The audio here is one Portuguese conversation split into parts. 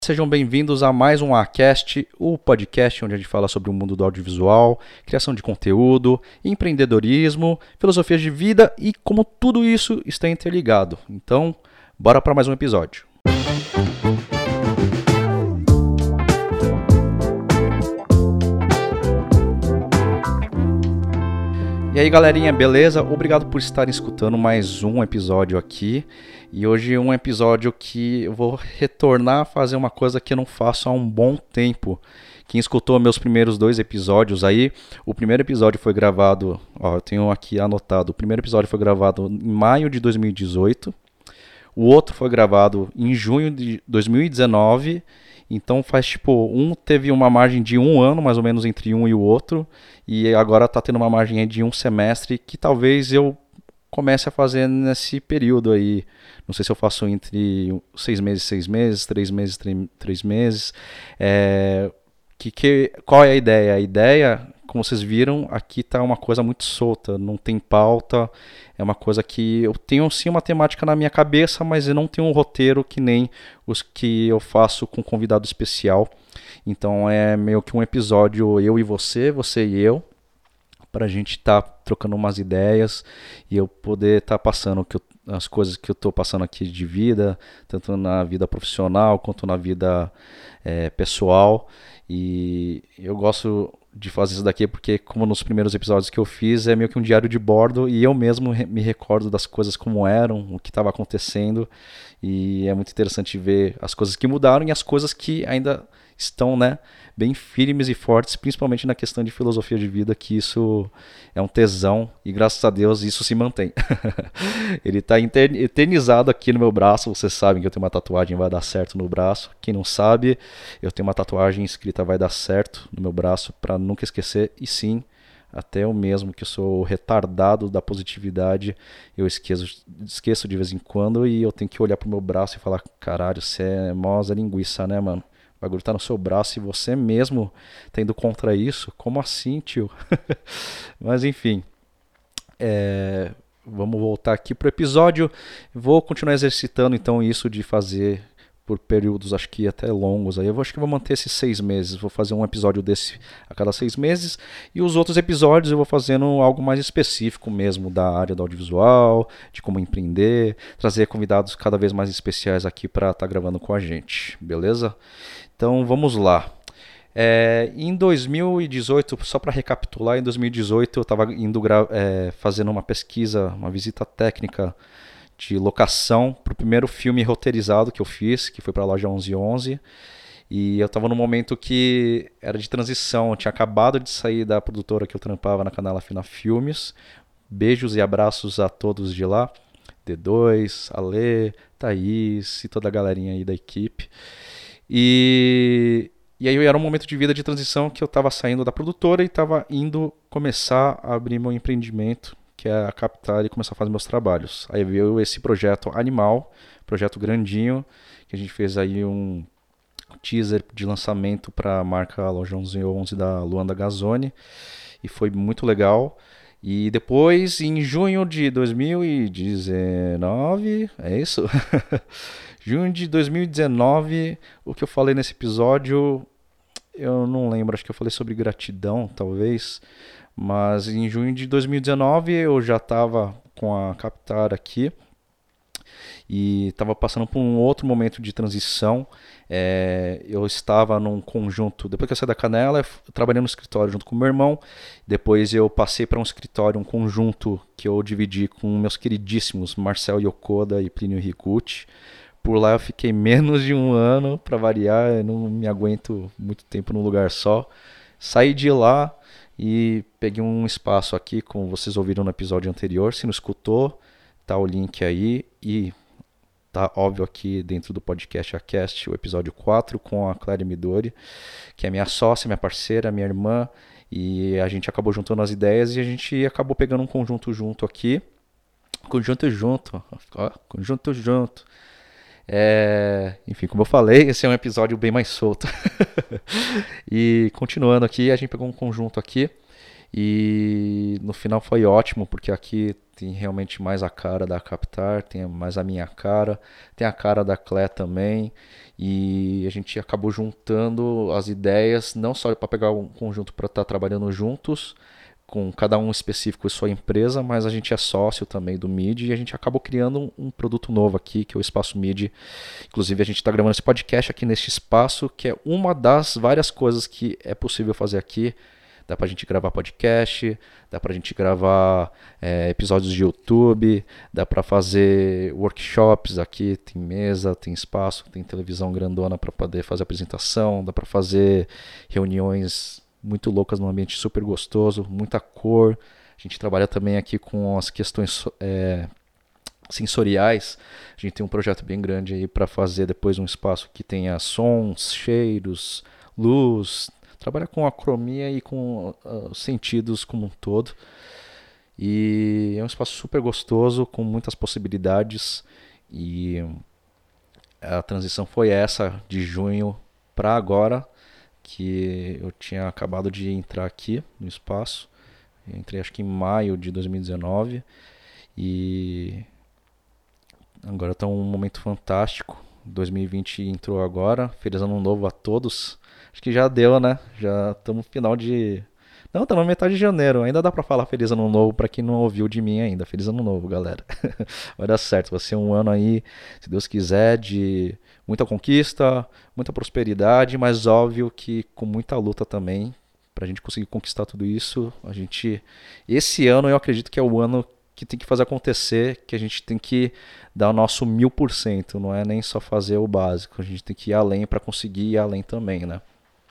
Sejam bem-vindos a mais um Acast, o podcast onde a gente fala sobre o mundo do audiovisual, criação de conteúdo, empreendedorismo, filosofias de vida e como tudo isso está interligado. Então, bora para mais um episódio. E aí, galerinha, beleza? Obrigado por estarem escutando mais um episódio aqui. E hoje é um episódio que eu vou retornar a fazer uma coisa que eu não faço há um bom tempo. Quem escutou meus primeiros 2 episódios aí, o primeiro episódio foi gravado, eu tenho aqui anotado, o primeiro episódio foi gravado em maio de 2018, o outro foi gravado em junho de 2019, então teve uma margem de 1 ano mais ou menos entre um e o outro, e agora está tendo uma margem de 1 semestre que talvez eu comece a fazer nesse período aí. Não sei se eu faço entre 6 meses, 3 meses, 3 meses. Qual é a ideia? A ideia, como vocês viram, aqui está uma coisa muito solta, não tem pauta. É uma coisa que eu tenho sim uma temática na minha cabeça, mas eu não tenho um roteiro que nem os que eu faço com convidado especial. Então é meio que um episódio eu e você e eu, para a gente estar trocando umas ideias e eu poder estar passando as coisas que eu estou passando aqui de vida, tanto na vida profissional quanto na vida pessoal. E eu gosto de fazer isso daqui porque, como nos primeiros episódios que eu fiz, é meio que um diário de bordo e eu mesmo me recordo das coisas como eram, o que estava acontecendo, e é muito interessante ver as coisas que mudaram e as coisas que ainda estão, bem firmes e fortes, principalmente na questão de filosofia de vida, que isso é um tesão e graças a Deus isso se mantém. Ele está eternizado aqui no meu braço. Vocês sabem que eu tenho uma tatuagem Vai Dar Certo no braço. Quem não sabe, eu tenho uma tatuagem escrita Vai Dar Certo no meu braço para nunca esquecer. E sim, até eu mesmo, que sou retardado da positividade, eu esqueço de vez em quando, e eu tenho que olhar pro meu braço e falar: caralho, você é mó Zé Linguiça, né, mano? O bagulho tá no seu braço e você mesmo tá indo contra isso? Como assim, tio? Mas enfim, vamos voltar aqui pro episódio. Vou continuar exercitando então isso de fazer por períodos, acho que até longos. Aí acho que vou manter esses 6 meses. Vou fazer um episódio desse a cada 6 meses. E os outros episódios eu vou fazendo algo mais específico mesmo da área do audiovisual, de como empreender, trazer convidados cada vez mais especiais aqui para estar gravando com a gente, beleza? Então vamos lá. Em 2018, só para recapitular, em 2018 eu estava indo fazendo uma pesquisa, uma visita técnica de locação para o primeiro filme roteirizado que eu fiz, que foi para a Loja 1111. E eu estava num momento que era de transição, eu tinha acabado de sair da produtora que eu trampava na Canela Fina Filmes. Beijos e abraços a todos de lá, D2, Ale, Thaís e toda a galerinha aí da equipe. E aí era um momento de vida de transição que eu estava saindo da produtora e estava indo começar a abrir meu empreendimento, que é a Captar, e começar a fazer meus trabalhos. Aí veio esse projeto Animal, projeto grandinho, que a gente fez aí um teaser de lançamento para a marca Loja 1111 da Luanda Gazzoni, e foi muito legal. E depois, em junho de 2019, é isso? Junho de 2019, o que eu falei nesse episódio, eu não lembro, acho que eu falei sobre gratidão, talvez. Mas em junho de 2019 eu já estava com a Captar aqui e estava passando por um outro momento de transição. Eu estava num conjunto, depois que eu saí da Canela, eu trabalhei no escritório junto com meu irmão. Depois eu passei para um escritório, um conjunto que eu dividi com meus queridíssimos Marcel Yokoda e Plínio Riccucci. Por lá eu fiquei menos de 1 ano, para variar, eu não me aguento muito tempo num lugar só. Saí de lá e peguei um espaço aqui, como vocês ouviram no episódio anterior. Se não escutou, tá o link aí. E tá óbvio aqui dentro do podcast Acast, o episódio 4 com a Claire Midori, que é minha sócia, minha parceira, minha irmã. E a gente acabou juntando as ideias e a gente acabou pegando um conjunto junto aqui. Conjunto junto. Enfim, como eu falei, esse é um episódio bem mais solto. E continuando aqui, a gente pegou um conjunto aqui e no final foi ótimo, porque aqui tem realmente mais a cara da Captar, tem mais a minha cara, tem a cara da Clé também. E a gente acabou juntando as ideias, não só para pegar um conjunto para estar trabalhando juntos, com cada um específico em sua empresa, mas a gente é sócio também do MID e a gente acabou criando um produto novo aqui, que é o Espaço MID. Inclusive, a gente está gravando esse podcast aqui neste espaço, que é uma das várias coisas que é possível fazer aqui. Dá pra gente gravar podcast, dá pra gente gravar episódios de YouTube, dá pra fazer workshops aqui, tem mesa, tem espaço, tem televisão grandona para poder fazer apresentação, dá pra fazer reuniões muito loucas num ambiente super gostoso, muita cor. A gente trabalha também aqui com as questões sensoriais. A gente tem um projeto bem grande aí para fazer depois um espaço que tenha sons, cheiros, luz. Trabalha com a cromia e com os sentidos como um todo. E é um espaço super gostoso, com muitas possibilidades. E a transição foi essa, de junho para agora, que eu tinha acabado de entrar aqui no espaço. Eu entrei acho que em maio de 2019 e agora está um momento fantástico. 2020 entrou agora. Feliz ano novo a todos. Acho que já deu, né? Já estamos no final de... Não, estamos na metade de janeiro. Ainda dá para falar feliz ano novo para quem não ouviu de mim ainda. Feliz ano novo, galera. Vai dar certo. Vai ser um ano aí, se Deus quiser, de muita conquista, muita prosperidade, mas óbvio que com muita luta também, para a gente conseguir conquistar tudo isso. Esse ano eu acredito que é o ano que tem que fazer acontecer, que a gente tem que dar o nosso 1000%, não é nem só fazer o básico, a gente tem que ir além para conseguir ir além também, né?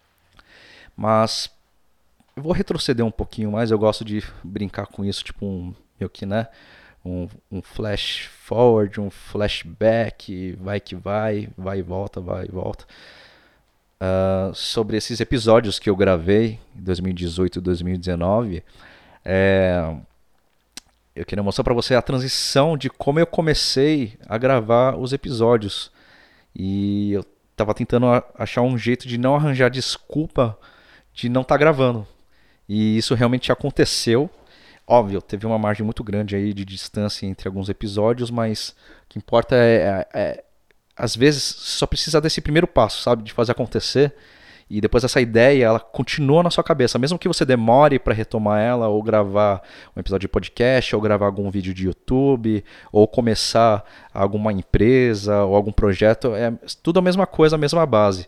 Mas eu vou retroceder um pouquinho mais, eu gosto de brincar com isso, tipo meio que, né? Um flash forward, um flashback, vai que vai e volta, vai e volta. Sobre esses episódios que eu gravei em 2018 e 2019, eu queria mostrar para você a transição de como eu comecei a gravar os episódios. E eu estava tentando achar um jeito de não arranjar desculpa de não estar gravando. E isso realmente aconteceu. Óbvio, teve uma margem muito grande aí de distância entre alguns episódios, mas o que importa às vezes, só precisa desse primeiro passo, sabe? De fazer acontecer. E depois essa ideia, ela continua na sua cabeça. Mesmo que você demore para retomar ela, ou gravar um episódio de podcast, ou gravar algum vídeo de YouTube, ou começar alguma empresa, ou algum projeto, é tudo a mesma coisa, a mesma base.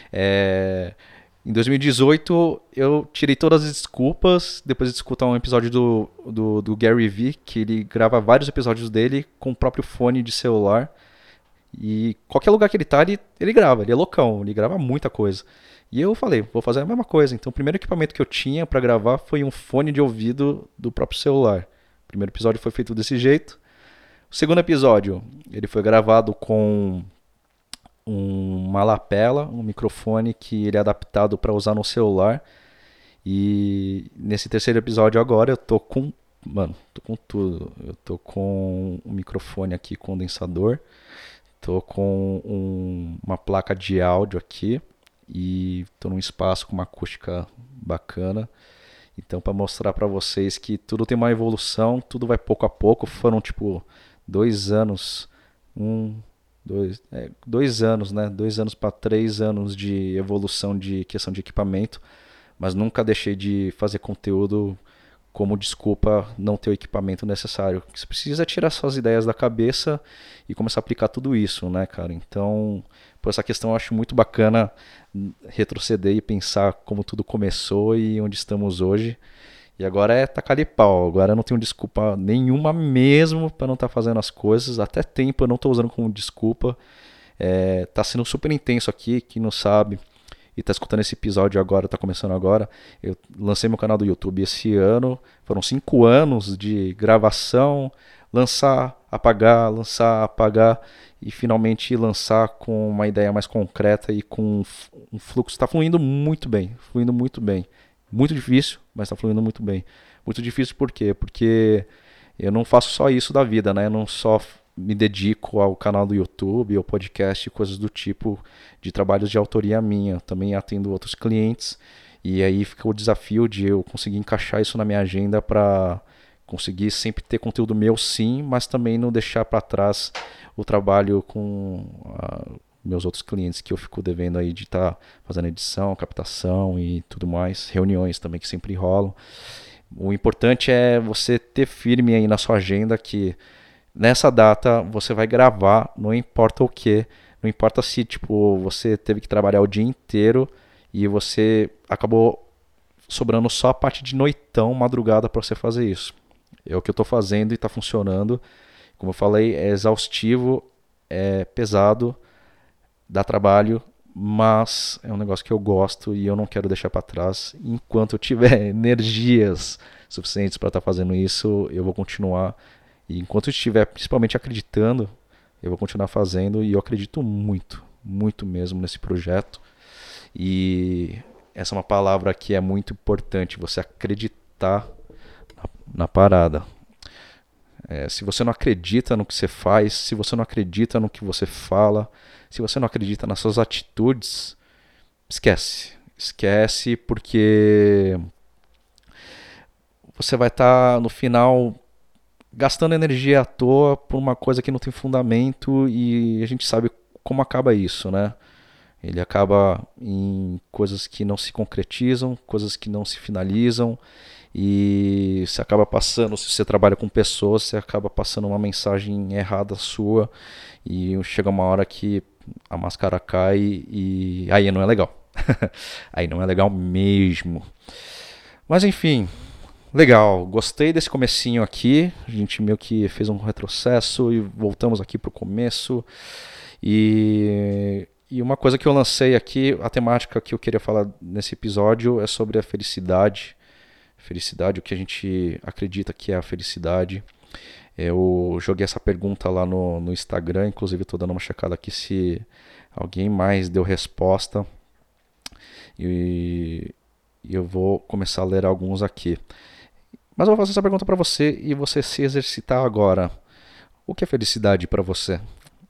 Em 2018, eu tirei todas as desculpas, depois de escutar um episódio do Gary Vee, que ele grava vários episódios dele com o próprio fone de celular. E qualquer lugar que ele tá, ele grava, ele é loucão, ele grava muita coisa. E eu falei, vou fazer a mesma coisa. Então o primeiro equipamento que eu tinha para gravar foi um fone de ouvido do próprio celular. O primeiro episódio foi feito desse jeito. O segundo episódio, ele foi gravado com uma lapela, um microfone que ele é adaptado para usar no celular. E nesse terceiro episódio agora eu tô com tudo. Eu tô com um microfone aqui condensador. Tô com uma placa de áudio aqui e tô num espaço com uma acústica bacana. Então, para mostrar para vocês que tudo tem uma evolução, tudo vai pouco a pouco. Foram tipo 2 anos, 2 anos, né? 2 anos para 3 anos de evolução de questão de equipamento, mas nunca deixei de fazer conteúdo como desculpa não ter o equipamento necessário. Você precisa tirar suas ideias da cabeça e começar a aplicar tudo isso, né, cara? Então, por essa questão eu acho muito bacana retroceder e pensar como tudo começou e onde estamos hoje. E agora é tacar-lhe pau. Agora eu não tenho desculpa nenhuma mesmo para não estar fazendo as coisas. Até tempo eu não estou usando como desculpa. Tá sendo super intenso aqui, quem não sabe e tá escutando esse episódio agora, tá começando agora. Eu lancei meu canal do YouTube esse ano. Foram 5 anos de gravação, lançar, apagar, e finalmente lançar com uma ideia mais concreta e com um fluxo. Está fluindo muito bem, Muito difícil, mas está fluindo muito bem. Muito difícil por quê? Porque eu não faço só isso da vida, né? Eu não só me dedico ao canal do YouTube, ao podcast, coisas do tipo, de trabalhos de autoria minha. Também atendo outros clientes e aí fica o desafio de eu conseguir encaixar isso na minha agenda para Conseguir sempre ter conteúdo meu, sim, mas também não deixar para trás o trabalho com meus outros clientes que eu fico devendo aí de estar fazendo edição, captação e tudo mais, reuniões também que sempre rolam. O importante é você ter firme aí na sua agenda que nessa data você vai gravar, não importa o que, não importa se tipo você teve que trabalhar o dia inteiro e você acabou sobrando só a parte de noitão, madrugada para você fazer isso. É o que eu estou fazendo e está funcionando. Como eu falei, é exaustivo, é pesado, dá trabalho, mas é um negócio que eu gosto e eu não quero deixar para trás. Enquanto eu tiver energias suficientes para estar fazendo isso, eu vou continuar. E enquanto eu estiver principalmente acreditando, eu vou continuar fazendo e eu acredito muito, muito mesmo nesse projeto. E essa é uma palavra que é muito importante, você acreditar na parada. Se você não acredita no que você faz, se você não acredita no que você fala, se você não acredita nas suas atitudes, esquece. Esquece porque você vai estar no final gastando energia à toa por uma coisa que não tem fundamento e a gente sabe como acaba isso, né? Ele acaba em coisas que não se concretizam, coisas que não se finalizam e você acaba passando, se você trabalha com pessoas, você acaba passando uma mensagem errada sua e chega uma hora que a máscara cai e aí não é legal. Aí não é legal mesmo. Mas enfim, legal, gostei desse comecinho aqui. A gente meio que fez um retrocesso e voltamos aqui pro começo. E uma coisa que eu lancei aqui, a temática que eu queria falar nesse episódio é sobre a felicidade. Felicidade, o que a gente acredita que é a felicidade. Eu joguei essa pergunta lá no Instagram, inclusive estou dando uma checada aqui se alguém mais deu resposta. E eu vou começar a ler alguns aqui. Mas eu vou fazer essa pergunta para você e você se exercitar agora. O que é felicidade para você?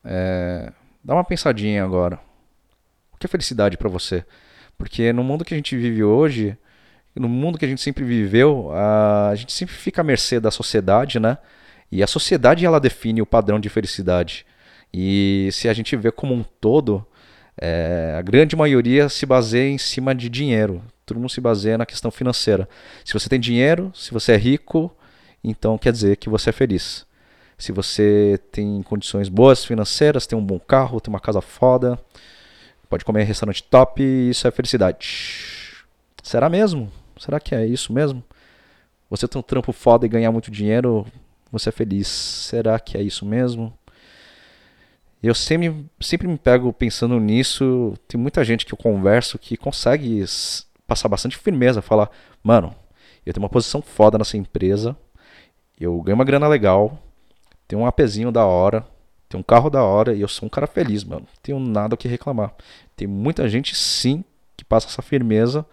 Dá uma pensadinha agora. O que é felicidade para você? Porque no mundo que a gente vive hoje, no mundo que a gente sempre viveu, a gente sempre fica à mercê da sociedade, né? E a sociedade ela define o padrão de felicidade. E se a gente vê como um todo, a grande maioria se baseia em cima de dinheiro. Todo mundo se baseia na questão financeira. Se você tem dinheiro, se você é rico, então quer dizer que você é feliz. Se você tem condições boas financeiras, tem um bom carro, tem uma casa foda, pode comer em restaurante top, isso é felicidade. Será mesmo? Será que é isso mesmo? Você tem um trampo foda e ganhar muito dinheiro, você é feliz. Será que é isso mesmo? Eu sempre me pego pensando nisso. Tem muita gente que eu converso que consegue passar bastante firmeza, falar, mano, eu tenho uma posição foda nessa empresa, eu ganho uma grana legal, tenho um APzinho da hora, tenho um carro da hora e eu sou um cara feliz, mano. Não tenho nada o que reclamar. Tem muita gente, sim, que passa essa firmeza,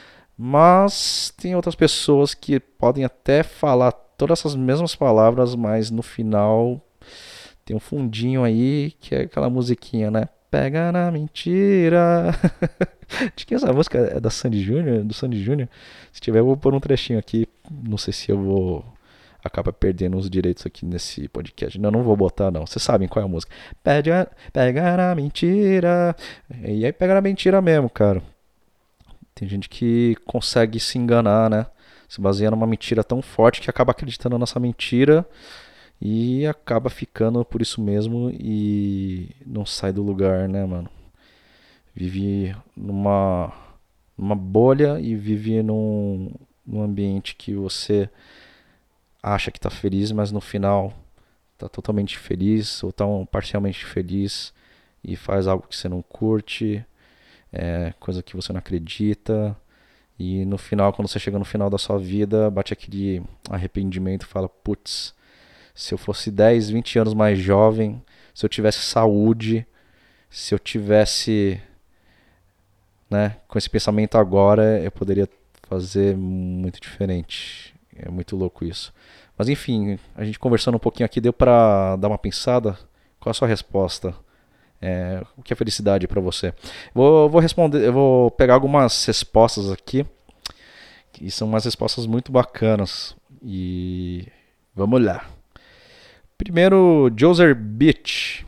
mas tem outras pessoas que podem até falar todas essas mesmas palavras, mas no final tem um fundinho aí que é aquela musiquinha, né? Pega na mentira. De quem essa música? É da Sandy Júnior? Do Sandy Júnior? Se tiver, eu vou pôr um trechinho aqui. Não sei se eu vou acaba perdendo os direitos aqui nesse podcast. Não vou botar não. Vocês sabem qual é a música. Pega na mentira. E aí pega na mentira mesmo, cara. Tem gente que consegue se enganar, né? Se baseia numa mentira tão forte que acaba acreditando nessa mentira e acaba ficando por isso mesmo e não sai do lugar, né, mano? Vive numa bolha e vive num ambiente que você acha que tá feliz, mas no final tá totalmente feliz ou tá parcialmente feliz e faz algo que você não curte, coisa que você não acredita. E no final, quando você chega no final da sua vida, bate aquele arrependimento e fala, putz, se eu fosse 10, 20 anos mais jovem, se eu tivesse saúde, se eu tivesse, né, com esse pensamento agora, eu poderia fazer muito diferente. É muito louco isso. Mas enfim, a gente conversando um pouquinho aqui, deu pra dar uma pensada? Qual a sua resposta? O que é felicidade para você? Vou responder, eu vou pegar algumas respostas aqui, que são umas respostas muito bacanas. E Vamos lá. Primeiro, Joser Beach.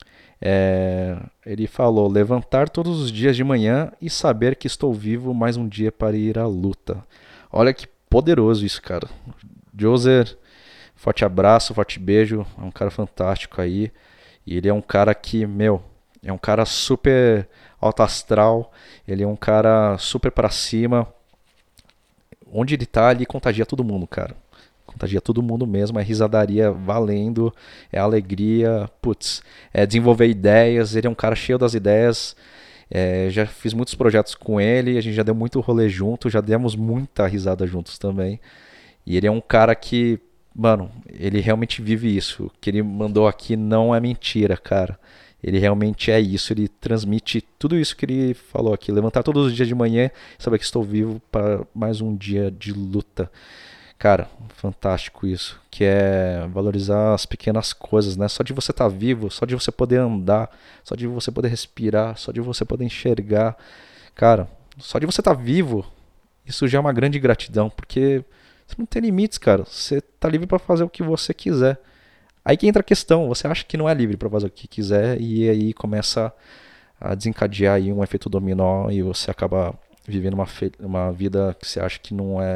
Ele falou: levantar todos os dias de manhã e saber que estou vivo mais um dia para ir à luta. Olha que poderoso isso, cara. Joser, forte abraço, forte beijo. É um cara fantástico aí. E ele é um cara que, meu, é um cara super alto astral. Ele é um cara super pra cima. Onde ele tá, ele contagia todo mundo, cara. Contagia todo mundo mesmo, é risadaria valendo, é alegria, putz, é desenvolver ideias, ele é um cara cheio das ideias, já fiz muitos projetos com ele, a gente já deu muito rolê junto, já demos muita risada juntos também, e ele é um cara que, mano, ele realmente vive isso, o que ele mandou aqui não é mentira, cara, ele realmente é isso, ele transmite tudo isso que ele falou aqui, levantar todos os dias de manhã e saber que estou vivo para mais um dia de luta. Cara, fantástico isso, que é valorizar as pequenas coisas, né? Só de você estar vivo, só de você poder andar, só de você poder respirar, só de você poder enxergar. Cara, só de você estar vivo, isso já é uma grande gratidão, porque você não tem limites, cara. Você tá livre para fazer o que você quiser. Aí que entra a questão, você acha que não é livre para fazer o que quiser e aí começa a desencadear aí um efeito dominó e você acaba vivendo uma vida que você acha que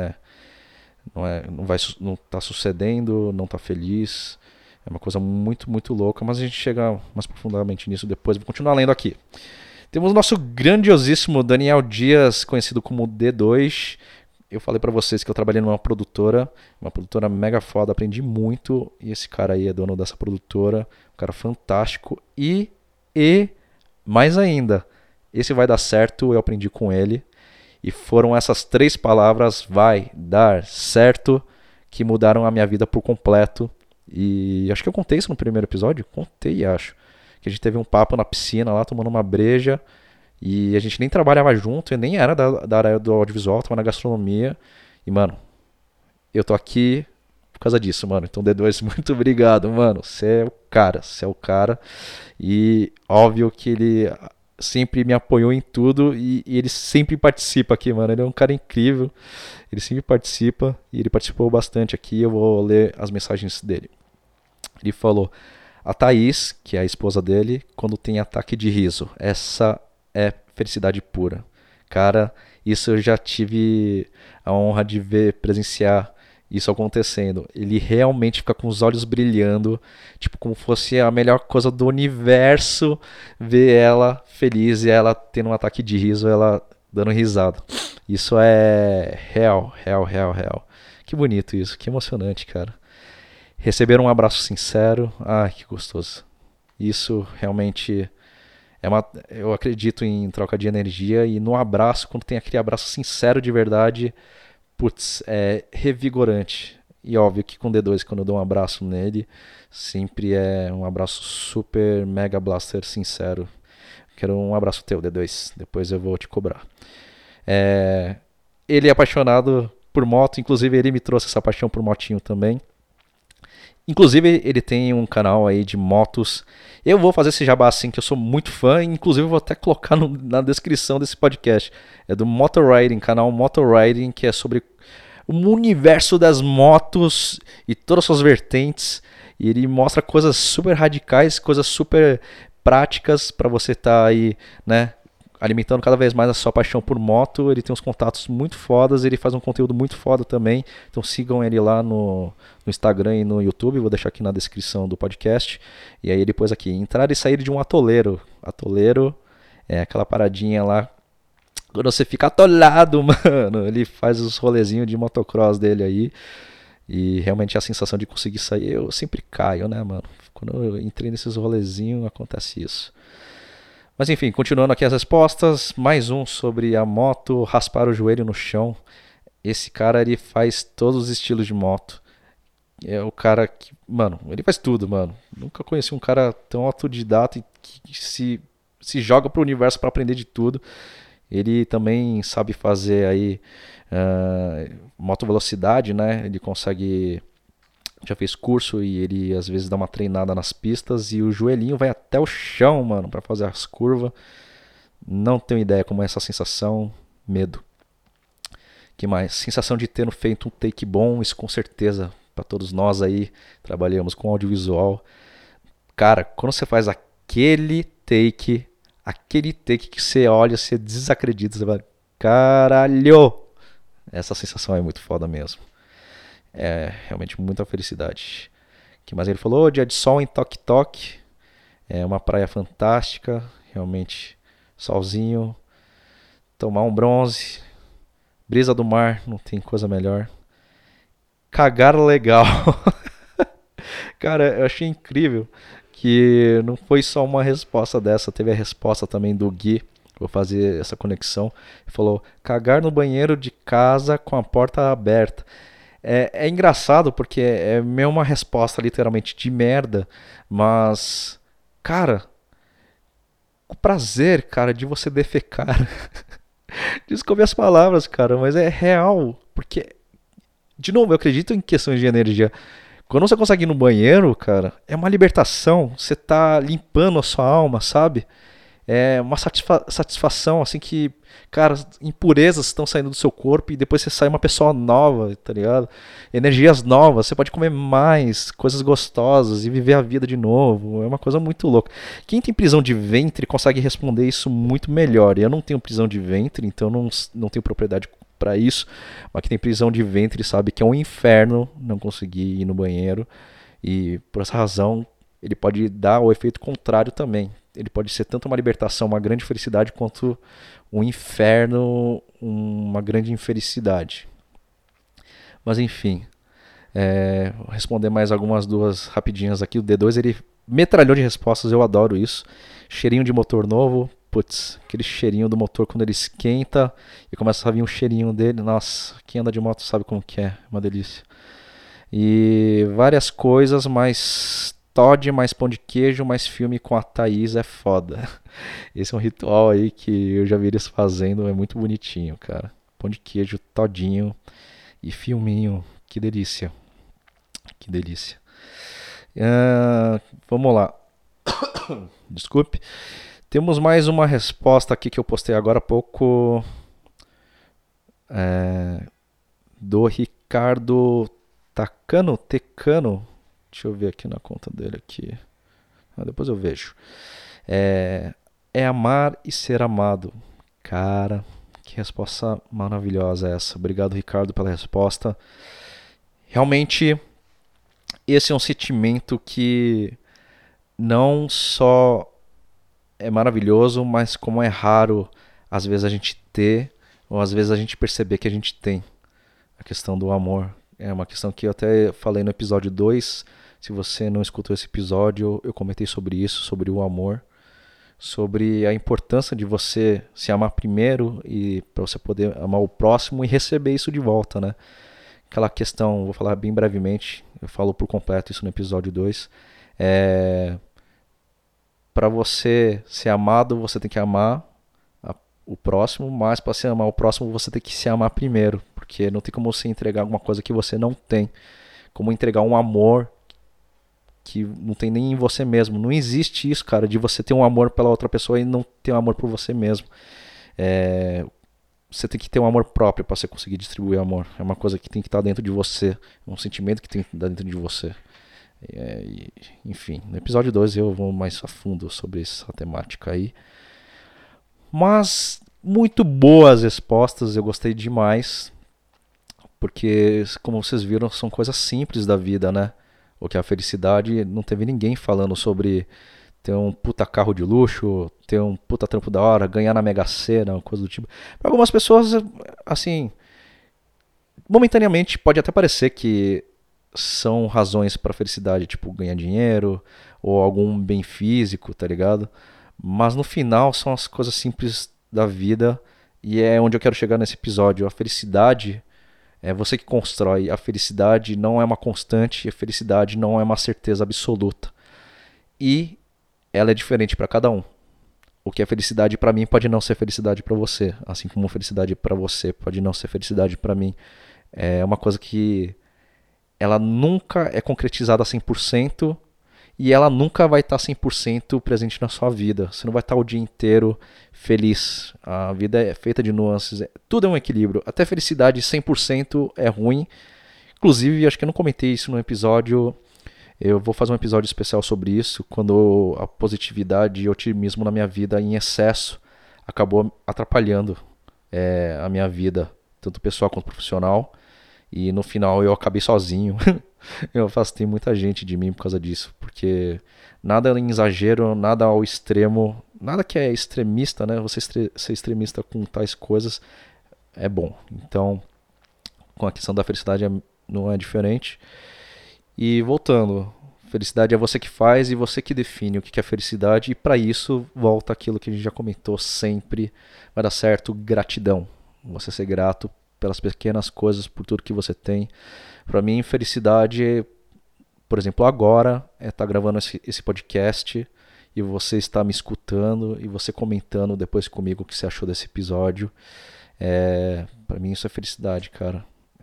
não tá sucedendo, não tá feliz. É uma coisa muito, muito louca, mas a gente chega mais profundamente nisso depois. Vou continuar lendo aqui. Temos o nosso grandiosíssimo Daniel Dias, conhecido como D2. Eu falei pra vocês que eu trabalhei numa produtora mega foda, aprendi muito. E esse cara aí é dono dessa produtora, um cara fantástico. E mais ainda, esse vai dar certo, eu aprendi com ele. E foram essas 3 palavras, vai dar certo, que mudaram a minha vida por completo. E acho que eu contei isso no primeiro episódio. Contei, acho. Que a gente teve um papo na piscina lá, tomando uma breja. E a gente nem trabalhava junto, eu nem era da área do audiovisual, tava na gastronomia. E, mano, eu tô aqui por causa disso, mano. Então, D2, muito obrigado, mano. Você é o cara, você é o cara. E óbvio que ele sempre me apoiou em tudo e ele sempre participa aqui, mano. Ele é um cara incrível. Ele sempre participa e ele participou bastante aqui. Eu vou ler as mensagens dele. Ele falou: a Thaís, que é a esposa dele, quando tem ataque de riso, essa é felicidade pura. Cara, isso eu já tive a honra de ver, presenciar isso acontecendo. Ele realmente fica com os olhos brilhando, tipo como fosse a melhor coisa do universo ver ela feliz e ela tendo um ataque de riso, ela dando risada. Isso é real, real, real, real. Que bonito isso, que emocionante, cara. Receber um abraço sincero, ai, que gostoso. Isso realmente eu acredito em troca de energia e no abraço, quando tem aquele abraço sincero de verdade, putz, é revigorante. E óbvio que com o D2, quando eu dou um abraço nele, sempre é um abraço super mega blaster sincero. Quero um abraço teu, D2. Depois eu vou te cobrar. Ele é apaixonado por moto, inclusive ele me trouxe essa paixão por motinho também. Inclusive, ele tem um canal aí de motos. Eu vou fazer esse jabá assim, que eu sou muito fã. Inclusive, eu vou até colocar na descrição desse podcast. É do Motorriding, canal Motorriding, que é sobre o universo das motos e todas as suas vertentes. E ele mostra coisas super radicais, coisas super práticas para você estar aí, né, alimentando cada vez mais a sua paixão por moto. Ele tem uns contatos muito fodas, ele faz um conteúdo muito foda também. Então sigam ele lá no Instagram e no YouTube, vou deixar aqui na descrição do podcast. E aí depois aqui, entrar e sair de um atoleiro. Atoleiro é aquela paradinha lá quando você fica atolado, mano. Ele faz os rolezinhos de motocross dele aí. E realmente a sensação de conseguir sair, eu sempre caio, né, mano? Quando eu entrei nesses rolezinhos, acontece isso. Mas enfim, continuando aqui as respostas, mais um sobre a moto, raspar o joelho no chão. Esse cara, ele faz todos os estilos de moto. É o cara que, mano, ele faz tudo, mano. Nunca conheci um cara tão autodidata e que se joga pro universo para aprender de tudo. Ele também sabe fazer aí moto velocidade, né? Ele consegue, já fez curso e ele às vezes dá uma treinada nas pistas e o joelhinho vai até o chão, mano, para fazer as curvas. Não tenho ideia como é essa sensação, medo. Que mais? Sensação de ter feito um take bom, isso com certeza. para todos nós aí trabalhamos com audiovisual. Cara, quando você faz aquele take que você olha, você desacredita, você vai, caralho! Essa sensação é muito foda mesmo. É realmente muita felicidade. O que mais ele falou? Dia de sol em Tok Tok. É uma praia fantástica, realmente solzinho, tomar um bronze, brisa do mar, não tem coisa melhor. Cagar legal. Cara, eu achei incrível que não foi só uma resposta dessa, teve a resposta também do Gui. Vou fazer essa conexão. Ele falou: cagar no banheiro de casa com a porta aberta. É engraçado porque é meio uma resposta literalmente de merda, mas, cara, o prazer, cara, de você defecar. Desculpe as palavras, cara, mas é real. Porque, de novo, eu acredito em questões de energia. Quando você consegue ir no banheiro, cara, é uma libertação. Você tá limpando a sua alma, sabe? É uma satisfação, assim, que, cara, impurezas estão saindo do seu corpo e depois você sai uma pessoa nova, tá ligado? Energias novas, você pode comer mais, coisas gostosas e viver a vida de novo. É uma coisa muito louca. Quem tem prisão de ventre consegue responder isso muito melhor. Eu não tenho prisão de ventre, então não tenho propriedade para isso. Mas quem tem prisão de ventre sabe que é um inferno não conseguir ir no banheiro. E por essa razão, ele pode dar o efeito contrário também. Ele pode ser tanto uma libertação, uma grande felicidade, quanto um inferno, uma grande infelicidade. Mas enfim, vou responder mais algumas duas rapidinhas aqui. O D2 ele metralhou de respostas, eu adoro isso. Cheirinho de motor novo, putz, aquele cheirinho do motor quando ele esquenta e começa a vir um cheirinho dele. Nossa, quem anda de moto sabe como que é, uma delícia. E várias coisas, mas Todd, mais pão de queijo, mais filme com a Thaís é foda. Esse é um ritual aí que eu já vi eles fazendo, é muito bonitinho, cara. Pão de queijo, todinho e filminho, que delícia. Que delícia. Vamos lá. Desculpe. Temos mais uma resposta aqui que eu postei agora há pouco. Do Ricardo Tecano. Deixa eu ver aqui na conta dele aqui. Depois eu vejo. É amar e ser amado. Cara, que resposta maravilhosa essa. Obrigado, Ricardo, pela resposta. Realmente, esse é um sentimento que não só é maravilhoso, mas como é raro, às vezes, a gente ter, ou às vezes a gente perceber que a gente tem. A questão do amor. É uma questão que eu até falei no episódio 2. Se você não escutou esse episódio, eu comentei sobre isso, sobre o amor, sobre a importância de você se amar primeiro e para você poder amar o próximo e receber isso de volta, né? Aquela questão, vou falar bem brevemente, eu falo por completo isso no episódio 2. Para você ser amado, você tem que amar o próximo, mas para você amar o próximo, você tem que se amar primeiro, porque não tem como você entregar alguma coisa que você não tem, como entregar um amor que não tem nem em você mesmo. Não existe isso, cara, de você ter um amor pela outra pessoa e não ter um amor por você mesmo. Você tem que ter um amor próprio para você conseguir distribuir amor. É uma coisa que tem que estar dentro de você, é um sentimento que tem que estar dentro de você. Enfim, no episódio 2 eu vou mais a fundo sobre essa temática aí. Mas muito boas respostas, eu gostei demais, porque como vocês viram, são coisas simples da vida, né? O que é a felicidade, não teve ninguém falando sobre ter um puta carro de luxo, ter um puta trampo da hora, ganhar na Mega Sena, coisa do tipo. Para algumas pessoas, assim, momentaneamente pode até parecer que são razões para felicidade, tipo ganhar dinheiro ou algum bem físico, tá ligado? Mas no final são as coisas simples da vida e é onde eu quero chegar nesse episódio. A felicidade é você que constrói. A felicidade não é uma constante, a felicidade não é uma certeza absoluta. E ela é diferente para cada um. O que é felicidade para mim pode não ser felicidade para você, assim como felicidade para você pode não ser felicidade para mim. É uma coisa que ela nunca é concretizada a 100% e ela nunca vai estar 100% presente na sua vida. Você não vai estar o dia inteiro feliz. A vida é feita de nuances. Tudo é um equilíbrio. Até felicidade 100% é ruim. Inclusive, acho que eu não comentei isso no episódio. Eu vou fazer um episódio especial sobre isso, quando a positividade e otimismo na minha vida em excesso acabou atrapalhando a minha vida, tanto pessoal quanto profissional. E no final eu acabei sozinho. Eu afastei muita gente de mim por causa disso, porque nada em exagero, nada ao extremo, nada que é extremista, né? Você ser extremista com tais coisas é bom. Então, com a questão da felicidade não é diferente. E voltando, felicidade é você que faz e você que define o que é felicidade, e para isso volta aquilo que a gente já comentou sempre, vai dar certo, gratidão. Você ser grato pelas pequenas coisas, por tudo que você tem. Para mim, felicidade, por exemplo, agora é estar gravando esse podcast e você está me escutando e você comentando depois comigo o que você achou desse episódio. Para mim isso é felicidade, cara.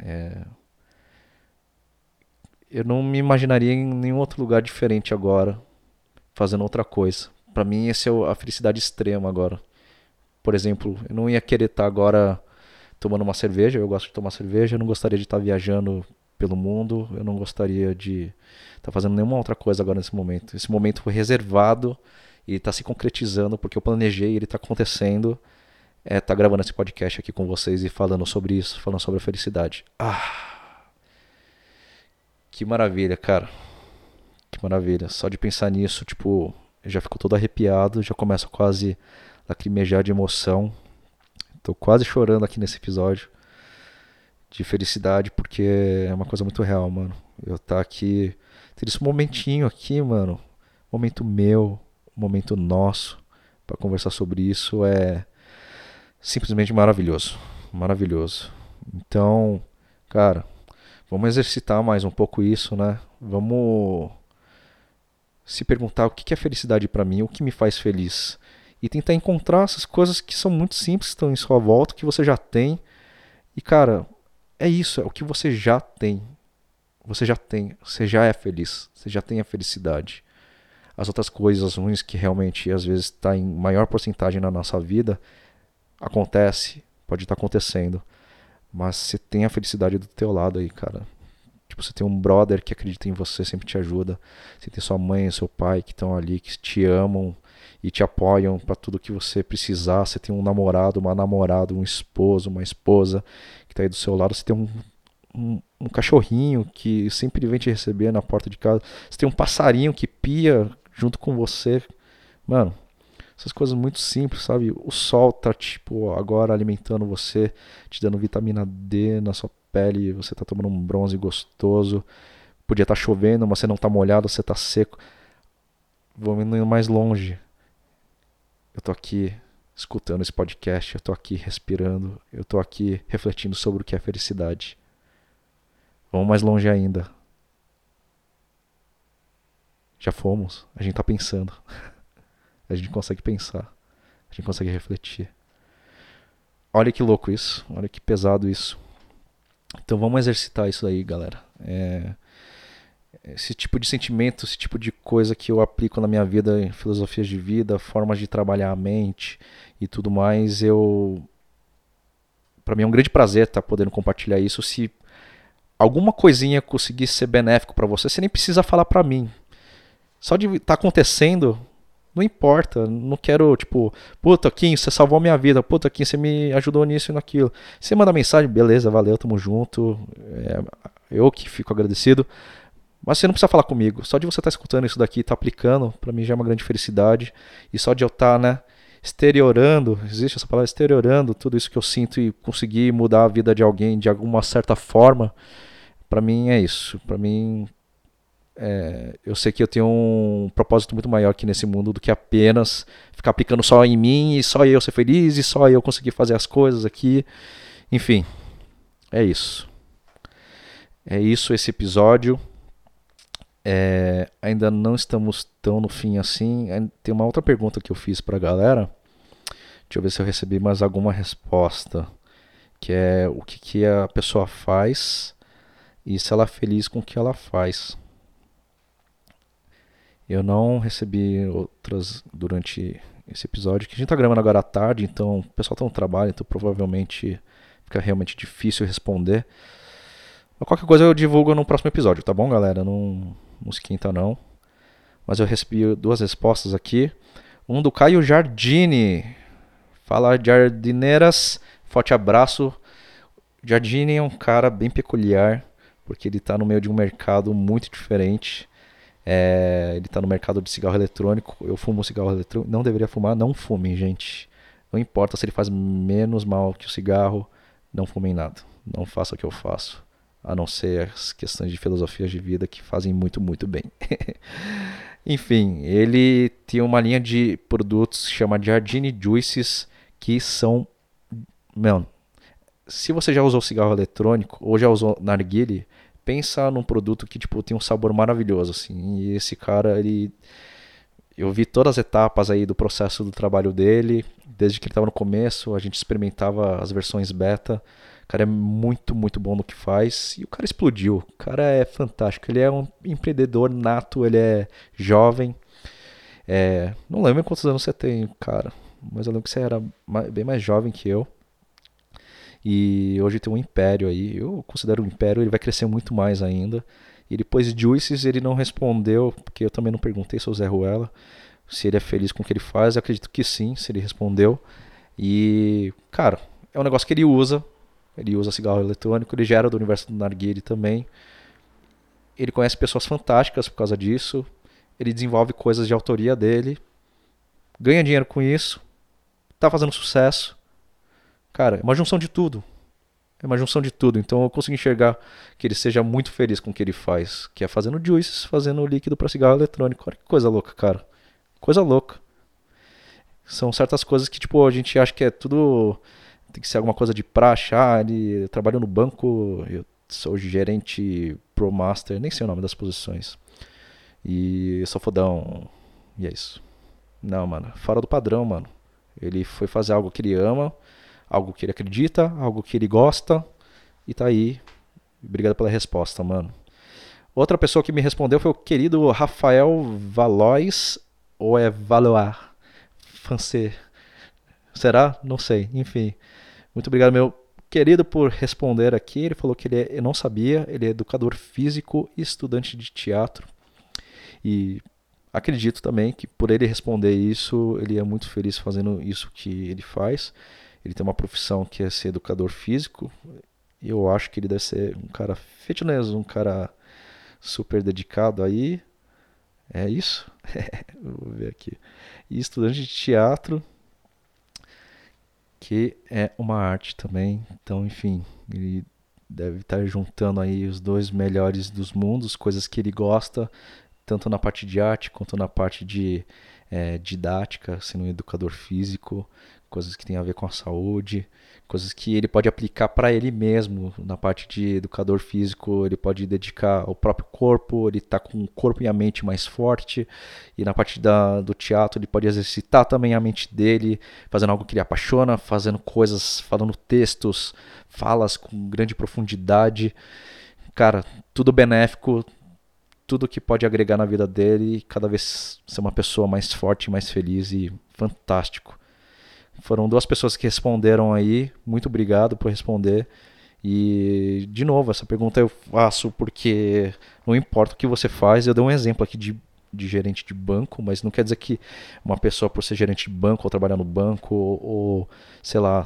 Eu não me imaginaria em nenhum outro lugar diferente agora, fazendo outra coisa. Para mim essa é a felicidade extrema agora. Por exemplo, eu não ia querer estar agora tomando uma cerveja, eu gosto de tomar cerveja, eu não gostaria de estar viajando pelo mundo, eu não gostaria de estar fazendo nenhuma outra coisa agora nesse momento. Esse momento foi reservado e está se concretizando porque eu planejei, ele está acontecendo. Tá gravando esse podcast aqui com vocês e falando sobre isso, falando sobre a felicidade. Que maravilha, cara. Que maravilha. Só de pensar nisso, tipo, eu já fico todo arrepiado, já começo quase a lacrimejar de emoção. Tô quase chorando aqui nesse episódio de felicidade, porque é uma coisa muito real, mano. Eu tá aqui, ter esse momentinho aqui, mano, momento meu, momento nosso, pra conversar sobre isso é simplesmente maravilhoso, maravilhoso. Então, cara, vamos exercitar mais um pouco isso, né? Vamos se perguntar o que é felicidade pra mim, o que me faz feliz. E tentar encontrar essas coisas que são muito simples, que estão em sua volta, que você já tem. E, cara, é isso, é o que você já tem. Você já tem, você já é feliz, você já tem a felicidade. As outras coisas ruins que realmente às vezes está em maior porcentagem na nossa vida, acontece, pode estar acontecendo. Mas você tem a felicidade do teu lado aí, cara. Tipo, você tem um brother que acredita em você, sempre te ajuda. Você tem sua mãe e seu pai que estão ali, que te amam e te apoiam para tudo que você precisar. Você tem um namorado, uma namorada, um esposo, uma esposa que está aí do seu lado. Você tem um cachorrinho que sempre vem te receber na porta de casa. Você tem um passarinho que pia junto com você. Mano, essas coisas muito simples, sabe? O sol tá, tipo, agora alimentando você, te dando vitamina D na sua pele, você tá tomando um bronze gostoso. Podia estar chovendo, mas você não tá molhado, você tá seco. Vamos indo mais longe. Eu tô aqui escutando esse podcast, eu tô aqui respirando, eu tô aqui refletindo sobre o que é felicidade. Vamos mais longe ainda. Já fomos, a gente tá pensando. A gente consegue pensar, a gente consegue refletir. Olha que louco isso, olha que pesado isso. Então vamos exercitar isso aí, galera. Esse tipo de sentimento, esse tipo de coisa que eu aplico na minha vida, em filosofias de vida, formas de trabalhar a mente e tudo mais, para mim é um grande prazer estar podendo compartilhar isso. Se alguma coisinha conseguir ser benéfico para você, você nem precisa falar para mim. Só de estar acontecendo, não importa. Não quero, tipo, puta, Kim, você salvou minha vida. Puta, Kim, você me ajudou nisso e naquilo. Você manda mensagem, beleza, valeu, tamo junto. Eu que fico agradecido. Mas você não precisa falar comigo. Só de você estar escutando isso daqui e estar aplicando, pra mim já é uma grande felicidade. E só de eu estar, né, exteriorando, existe essa palavra, exteriorando tudo isso que eu sinto e conseguir mudar a vida de alguém de alguma certa forma, pra mim é isso. Pra mim, eu sei que eu tenho um propósito muito maior aqui nesse mundo do que apenas ficar aplicando só em mim e só eu ser feliz e só eu conseguir fazer as coisas aqui. Enfim, é isso. É isso esse episódio. Ainda não estamos tão no fim assim. Tem uma outra pergunta que eu fiz pra galera. Deixa eu ver se eu recebi mais alguma resposta. Que é o que a pessoa faz e se ela é feliz com o que ela faz. Eu não recebi outras durante esse episódio, que a gente tá gravando agora à tarde, então o pessoal tá no trabalho, então provavelmente fica realmente difícil responder. Qualquer coisa eu divulgo no próximo episódio, tá bom, galera? Não esquenta não. Mas eu recebi 2 respostas aqui. Um do Caio Jardine. Fala, jardineiras. Forte abraço. Jardine é um cara bem peculiar, porque ele está no meio de um mercado muito diferente. Ele está no mercado de cigarro eletrônico. Eu fumo cigarro eletrônico. Não deveria fumar, não fumem, gente. Não importa se ele faz menos mal que o cigarro, não fumem nada. Não faça o que eu faço. A não ser as questões de filosofias de vida que fazem muito, muito bem. Enfim, ele tem uma linha de produtos que chama Jardine Juices, que são... Mano, se você já usou cigarro eletrônico ou já usou narguilé, pensa num produto que tipo tem um sabor maravilhoso assim. E esse cara, eu vi todas as etapas aí do processo do trabalho dele, desde que ele estava no começo, a gente experimentava as versões beta. O cara é muito, muito bom no que faz e o cara explodiu. O cara é fantástico, ele é um empreendedor nato, ele é jovem. Não lembro quantos anos você tem, cara, mas eu lembro que você era bem mais jovem que eu. E hoje tem um império aí. Eu considero um império, ele vai crescer muito mais ainda. E depois Juices ele não respondeu, porque eu também não perguntei se o Zé Ruela se ele é feliz com o que ele faz. Eu acredito que sim, se ele respondeu. E, cara, é um negócio que ele usa. Ele usa cigarro eletrônico, ele gera do universo do narguilé também. Ele conhece pessoas fantásticas por causa disso. Ele desenvolve coisas de autoria dele. Ganha dinheiro com isso. Tá fazendo sucesso. Cara, é uma junção de tudo. É uma junção de tudo. Então eu consigo enxergar que ele seja muito feliz com o que ele faz. Que é fazendo juices, fazendo líquido para cigarro eletrônico. Olha que coisa louca, cara. Coisa louca. São certas coisas que, tipo, a gente acha que é tudo... Tem que ser alguma coisa de praxe. Eu trabalho no banco, eu sou gerente Pro Master, nem sei o nome das posições. E eu sou fodão. E é isso. Não, mano. Fora do padrão, mano. Ele foi fazer algo que ele ama, algo que ele acredita, algo que ele gosta, e tá aí. Obrigado pela resposta, mano. Outra pessoa que me respondeu foi o querido Rafael Valois, ou é Valois? Francês. Será? Não sei. Enfim. Muito obrigado, meu querido, por responder aqui. Ele falou que eu não sabia, ele é educador físico e estudante de teatro. E acredito também que por ele responder isso, ele é muito feliz fazendo isso que ele faz. Ele tem uma profissão que é ser educador físico. E eu acho que ele deve ser um cara fitness, um cara super dedicado aí. É isso? Vou ver aqui. E estudante de teatro, que é uma arte também. Então, enfim, ele deve estar juntando aí os dois melhores dos mundos, coisas que ele gosta, tanto na parte de arte quanto na parte de didática, sendo um educador físico, coisas que tem a ver com a saúde, coisas que ele pode aplicar para ele mesmo. Na parte de educador físico, ele pode dedicar ao próprio corpo, ele está com o corpo e a mente mais forte, e na parte do teatro ele pode exercitar também a mente dele, fazendo algo que ele apaixona, fazendo coisas, falando textos, falas com grande profundidade. Cara, tudo benéfico, tudo que pode agregar na vida dele e cada vez ser uma pessoa mais forte, mais feliz e fantástico. Foram 2 pessoas que responderam aí, muito obrigado por responder. E, de novo, essa pergunta eu faço porque não importa o que você faz, eu dei um exemplo aqui de gerente de banco, mas não quer dizer que uma pessoa, por ser gerente de banco ou trabalhar no banco, ou sei lá,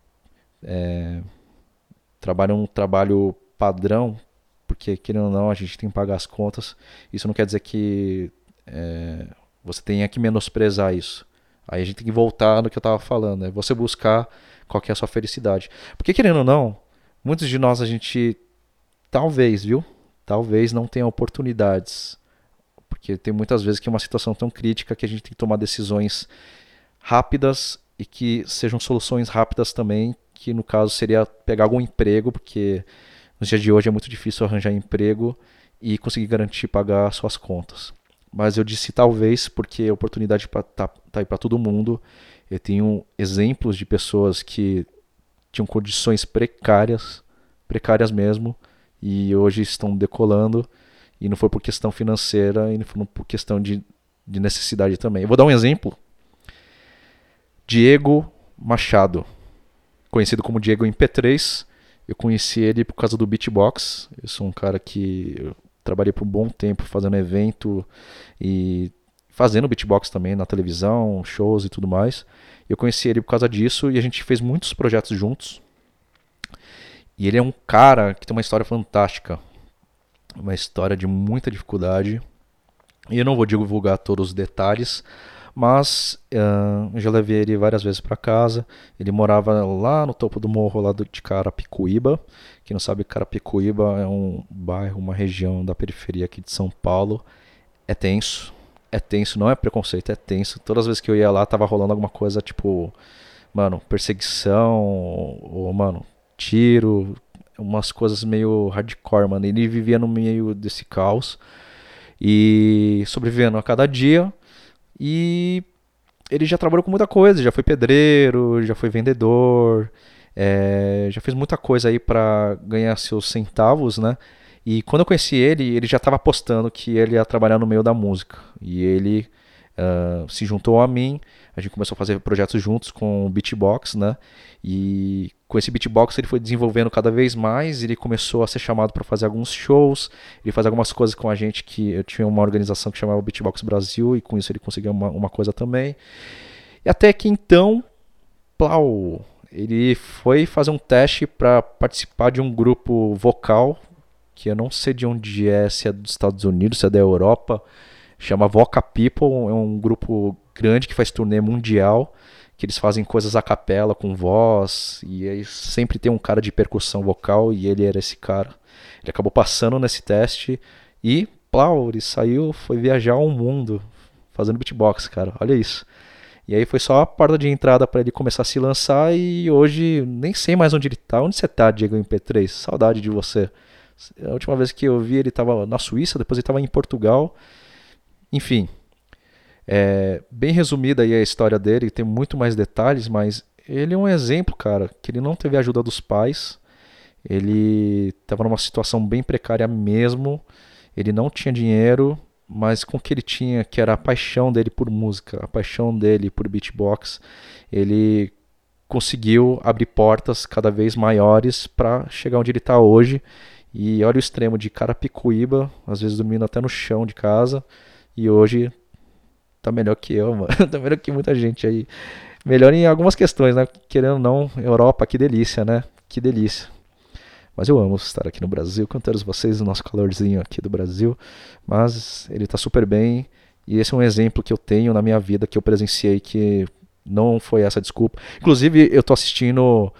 trabalha um trabalho padrão, porque querendo ou não a gente tem que pagar as contas. Isso não quer dizer que você tenha que menosprezar isso. Aí a gente tem que voltar no que eu estava falando, né? Você buscar qual que é a sua felicidade. Porque querendo ou não, muitos de nós a gente talvez, viu? Talvez não tenha oportunidades. Porque tem muitas vezes que é uma situação tão crítica que a gente tem que tomar decisões rápidas e que sejam soluções rápidas também, que no caso seria pegar algum emprego, porque nos dias de hoje é muito difícil arranjar emprego e conseguir garantir pagar suas contas. Mas eu disse talvez porque a oportunidade tá aí para todo mundo. Eu tenho exemplos de pessoas que tinham condições precárias, precárias mesmo, e hoje estão decolando. E não foi por questão financeira, e não foi por questão de necessidade também. Eu vou dar um exemplo. Diego Machado, conhecido como Diego MP3. Eu conheci ele por causa do beatbox. Eu sou um cara que eu trabalhei por um bom tempo fazendo evento e fazendo beatbox também na televisão, shows e tudo mais. Eu conheci ele por causa disso e a gente fez muitos projetos juntos. E ele é um cara que tem uma história fantástica, uma história de muita dificuldade. E eu não vou divulgar todos os detalhes, mas eu já levei ele várias vezes para casa. Ele morava lá no topo do morro lá de Carapicuíba. Quem não sabe, Carapicuíba é um bairro, uma região da periferia aqui de São Paulo. É tenso, não é preconceito, é tenso. Todas as vezes que eu ia lá tava rolando alguma coisa tipo, mano, perseguição, ou mano, tiro, umas coisas meio hardcore, mano. Ele vivia no meio desse caos e sobrevivendo a cada dia. E ele já trabalhou com muita coisa, já foi pedreiro, já foi vendedor, já fez muita coisa aí pra ganhar seus centavos, né? E quando eu conheci ele, ele já estava apostando que ele ia trabalhar no meio da música. E ele se juntou a mim, a gente começou a fazer projetos juntos com o beatbox, né? E com esse beatbox ele foi desenvolvendo cada vez mais, ele começou a ser chamado para fazer alguns shows, ele faz algumas coisas com a gente, que eu tinha uma organização que chamava Beatbox Brasil, e com isso ele conseguiu uma coisa também. E até que então, plau, ele foi fazer um teste para participar de um grupo vocal, que eu não sei de onde é, se é dos Estados Unidos, se é da Europa, chama Voca People, é um grupo grande que faz turnê mundial, que eles fazem coisas a capela, com voz, e aí sempre tem um cara de percussão vocal, e ele era esse cara. Ele acabou passando nesse teste, e, plau, ele saiu, foi viajar ao mundo, fazendo beatbox, cara, olha isso. E aí foi só a porta de entrada para ele começar a se lançar, e hoje nem sei mais onde ele tá. Onde você tá, Diego MP3? Saudade de você. A última vez que eu vi ele estava na Suíça, depois ele estava em Portugal. Enfim, bem resumida aí a história dele, tem muito mais detalhes, mas ele é um exemplo, cara, que ele não teve a ajuda dos pais, ele estava numa situação bem precária mesmo, ele não tinha dinheiro, mas com o que ele tinha, que era a paixão dele por música, a paixão dele por beatbox, ele conseguiu abrir portas cada vez maiores para chegar onde ele está hoje. E olha o extremo de Carapicuíba, às vezes dormindo até no chão de casa, e hoje tá melhor que eu, mano. Tá melhor que muita gente aí. Melhor em algumas questões, né? Querendo ou não, Europa, que delícia, né? Que delícia. Mas eu amo estar aqui no Brasil, com todos vocês, o nosso calorzinho aqui do Brasil. Mas ele tá super bem, e esse é um exemplo que eu tenho na minha vida, que eu presenciei, que não foi essa desculpa. Inclusive, eu tô assistindo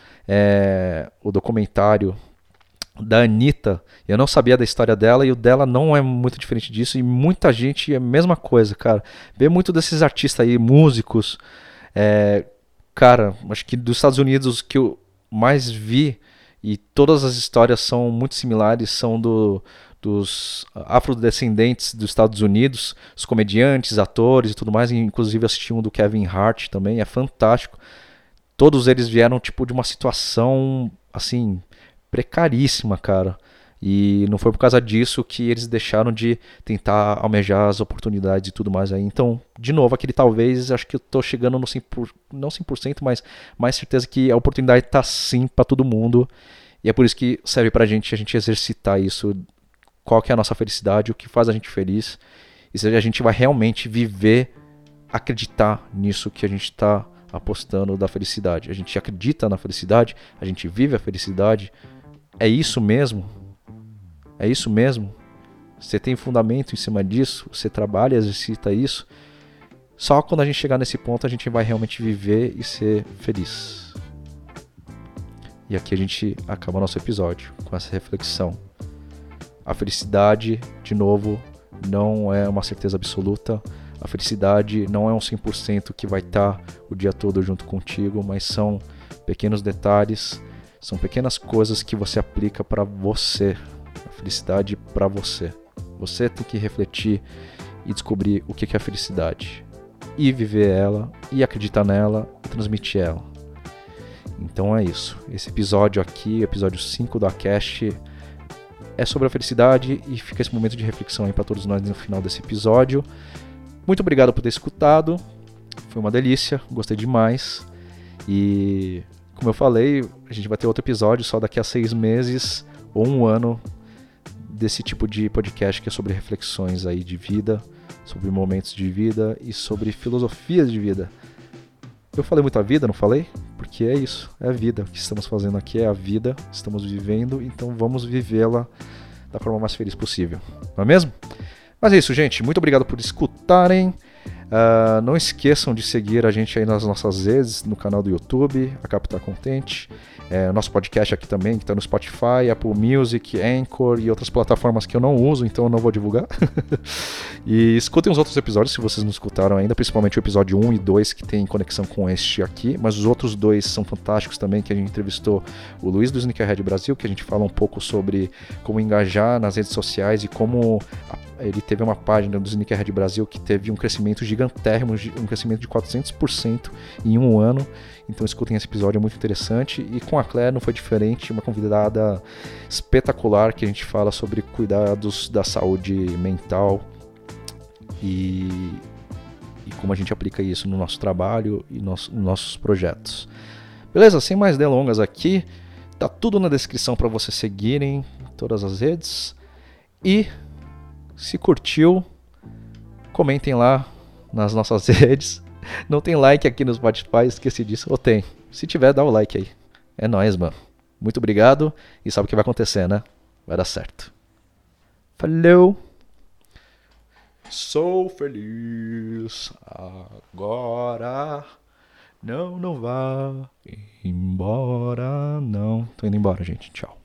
o documentário da Anitta, eu não sabia da história dela, e o dela não é muito diferente disso, e muita gente é a mesma coisa, cara. Vê muito desses artistas aí, músicos, cara, acho que dos Estados Unidos que eu mais vi, e todas as histórias são muito similares, são dos afrodescendentes dos Estados Unidos, os comediantes, atores e tudo mais, inclusive assisti um do Kevin Hart também, é fantástico. Todos eles vieram tipo de uma situação assim precaríssima, cara. E não foi por causa disso que eles deixaram de tentar almejar as oportunidades e tudo mais aí. Então, de novo, aquele talvez, acho que eu tô chegando no 100%, não 100%, mas mais certeza que a oportunidade tá sim para todo mundo. E é por isso que serve pra gente a gente exercitar isso. Qual que é a nossa felicidade, o que faz a gente feliz. E se a gente vai realmente viver, acreditar nisso que a gente tá apostando da felicidade. A gente acredita na felicidade, a gente vive a felicidade. É isso mesmo? É isso mesmo? Você tem fundamento em cima disso? Você trabalha, exercita isso? Só quando a gente chegar nesse ponto a gente vai realmente viver e ser feliz. E aqui a gente acaba nosso episódio com essa reflexão. A felicidade, de novo, não é uma certeza absoluta. A felicidade não é um 100% que vai estar o dia todo junto contigo, mas são pequenos detalhes, são pequenas coisas que você aplica para você. A felicidade para você. Você tem que refletir e descobrir o que é a felicidade. E viver ela, e acreditar nela, e transmitir ela. Então é isso. Esse episódio aqui, episódio 5 do Acast, é sobre a felicidade, e fica esse momento de reflexão aí para todos nós no final desse episódio. Muito obrigado por ter escutado. Foi uma delícia, gostei demais. E como eu falei, a gente vai ter outro episódio só daqui a 6 meses ou 1 ano desse tipo de podcast que é sobre reflexões aí de vida, sobre momentos de vida e sobre filosofias de vida. Eu falei muito a vida, não falei? Porque é isso, é a vida. O que estamos fazendo aqui é a vida, estamos vivendo, então vamos vivê-la da forma mais feliz possível, não é mesmo? Mas é isso, gente. Muito obrigado por escutarem. Não esqueçam de seguir a gente aí nas nossas redes, no canal do YouTube, a Captar Contente. Nosso podcast aqui também, que está no Spotify, Apple Music, Anchor e outras plataformas que eu não uso, então eu não vou divulgar. E escutem os outros episódios se vocês não escutaram ainda, principalmente o episódio 1 e 2, que tem conexão com este aqui, mas os outros dois são fantásticos também, que a gente entrevistou o Luiz do Sneakerhead Brasil, que a gente fala um pouco sobre como engajar nas redes sociais e como ele teve uma página do Sneakerhead Brasil que teve um crescimento gigantérrimo, um crescimento de 400% em um ano. Então escutem esse episódio, é muito interessante. E com a Claire não foi diferente, uma convidada espetacular que a gente fala sobre cuidados da saúde mental e como a gente aplica isso no nosso trabalho e nos nossos projetos. Beleza? Sem mais delongas aqui, tá tudo na descrição para vocês seguirem todas as redes. E se curtiu, comentem lá nas nossas redes. Não tem like aqui no Spotify, esqueci disso. Ou tem? Se tiver, dá o like aí. É nóis, mano. Muito obrigado. E sabe o que vai acontecer, né? Vai dar certo. Falou! Sou feliz agora. Não vá embora. Não, tô indo embora, gente. Tchau.